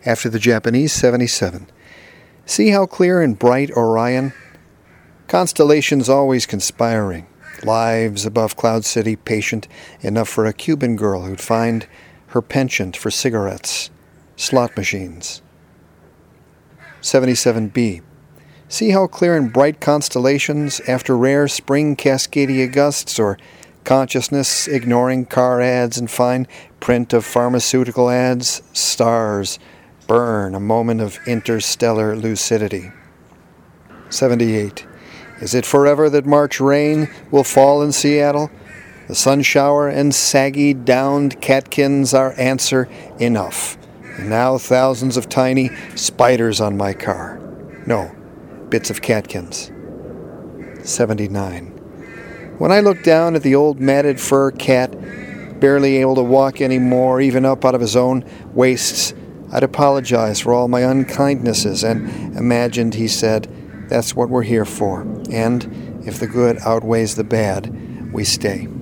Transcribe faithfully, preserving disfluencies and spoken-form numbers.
After the Japanese, seventy-seven. See how clear and bright Orion? Constellations always conspiring. Lives above Cloud City, patient enough for a Cuban girl who'd find her penchant for cigarettes, slot machines. seventy-seven B. See how clear and bright constellations after rare spring Cascadia gusts, or consciousness ignoring car ads and fine print of pharmaceutical ads, stars burn a moment of interstellar lucidity. seventy-eight. Is it forever that March rain will fall in Seattle? The sun shower and saggy downed catkins are answer enough. And now thousands of tiny spiders on my car. No, bits of catkins. seventy-nine. When I look down at the old matted fur cat, barely able to walk anymore, even up out of his own wastes, I'd apologize for all my unkindnesses and imagined he said, that's what we're here for. And if the good outweighs the bad, we stay.